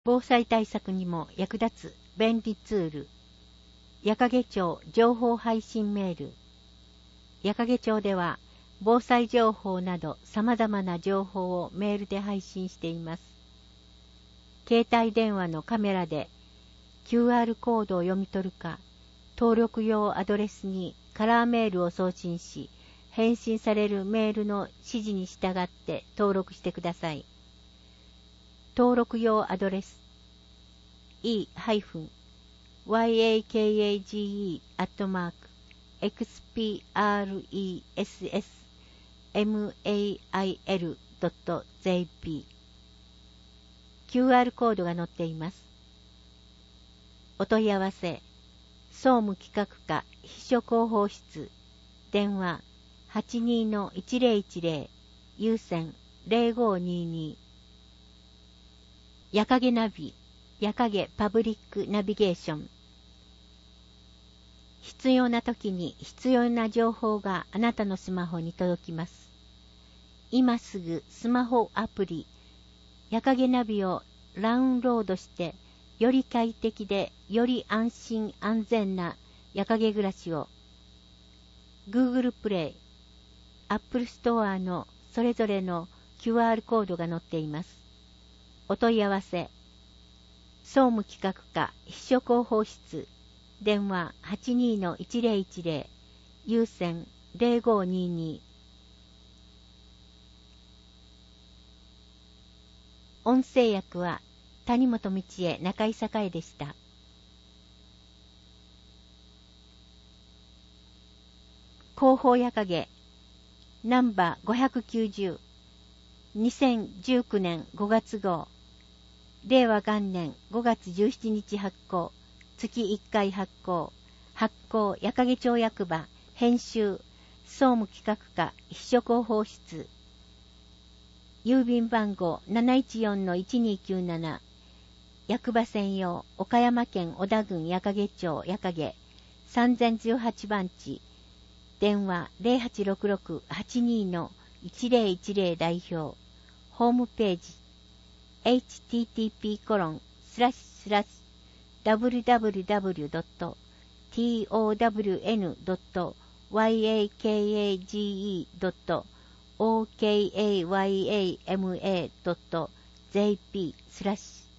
防災対策にも役立つ便利ツール。矢掛町情報配信メール。矢掛町では防災情報など様々な情報をメールで配信しています。携帯電話のカメラで QR コードを読み取るか、登録用アドレスにカラーメールを送信し、返信されるメールの指示に従って登録してください。登録用アドレス e-yakage@expressmail.jp QR コードが載っています。お問い合わせ総務企画課秘書広報室電話 82-1010 有線0522矢掛ナビ、矢掛パブリックナビゲーション。必要な時に必要な情報があなたのスマホに届きます。今すぐスマホアプリ、矢掛ナビをダウンロードして、より快適でより安心安全な矢掛暮らしを。Google プレイ、Apple ストアのそれぞれの QR コードが載っています。お問い合わせ総務企画課秘書広報室電話 82-1010 有線0522音声訳は谷本道恵中井栄でした。広報矢掛ナンバー590 2019年5月号令和元年5月17日発行、月1回発行、発行矢掛町役場、編集、総務企画課、秘書広報室、郵便番号 714-1297、役場専用、岡山県小田郡矢掛町矢掛、3018番地、電話 0866-82-1010 代表、ホームページ、http://www.town.yakage.okayama.jp/